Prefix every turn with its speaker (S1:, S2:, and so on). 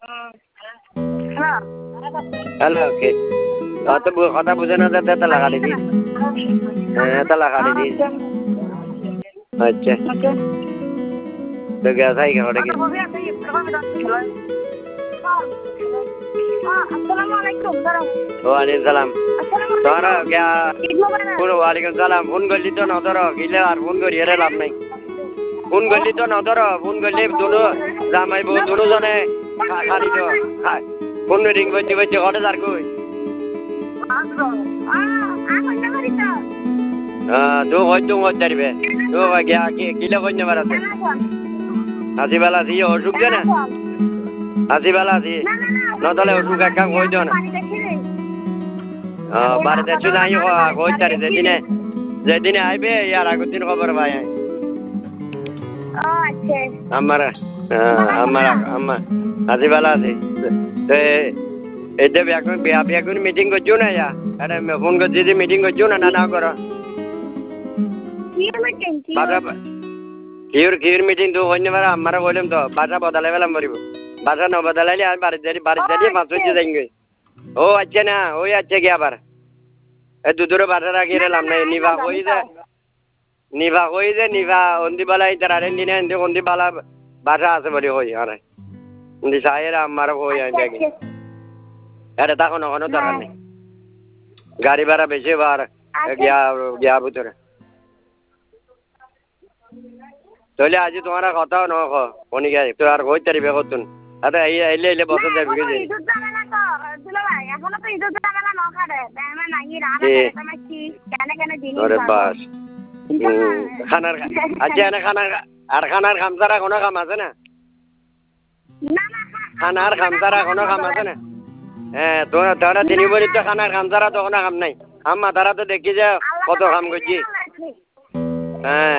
S1: hello okay অত কথা বুঝে না তো লাগা দিদি হ্যাঁ তো লাগা দিদি আচ্ছা তো গ্যাস আই কেন কি ওয়ালাইকুম সালাম তোরা গয়া ওয়ালাইকুম সালাম ফোন করলি তো না ধরো গিলে আর ফোন করি এর লাভ নাই ফোন করলি তো না ধরো ফোন করলি দুনো জামাই বউ দুনো জনে খালি তো ফোন রিং করছি করছি ঘরে যার কই তো হয়তো হইতারিবে তো গিয়া কিলে কই নেবার আছে হাসি বেলা আছি অসুখ দে না হাসি বেলা আছি নতলে অসুখ এক কাম কই দিও না বাড়িতে একটু নাই কইতারি যেদিনে আইবে ইয়ার আগের দিন খবর পাই আমার হাসি বেলা আছি এইটা বিয়া করে মিটিং করছো না ইয়া আরে ফোন করছি যে মিটিং করছো না না করো কির মিটিং তো হইনি পারে আমার বললাম তো বাসা বদলাই পেলাম পারিব বাসা ন বদলাইলে আমি বাড়িতে মাছ হচ্ছে যাই ও আচ্ছা না ওই আচ্ছা কি আবার এই দুধুরে বাসা রাখি এলাম না নিভা কই যে নিভা অন্দি বালা ইতারে দিনে অন্দি বালা বাসা আছে বলে হই আরে সাহের আমার হই আমি ব্যাগে আরে তখন ওখানে দরকার নেই গাড়ি ভাড়া বেশি বার গিয়া ভিতরে তাহলে আজি তোমার কথাও নখ অনিকা তো আর কই তারিবে কতুন আরে এলে বছর যাবি যে আরে বাস খানার আচ্ছা এনে খানার খামসারা কোনো কাম আছে না খানার খামসারা কোনো কাম আছে না হ্যাঁ তোরা দিনী বলি তো খানার খামসারা তো কোনো কাম নাই আম্মা তারা তো দেখি যে কত কাম করছি হ্যাঁ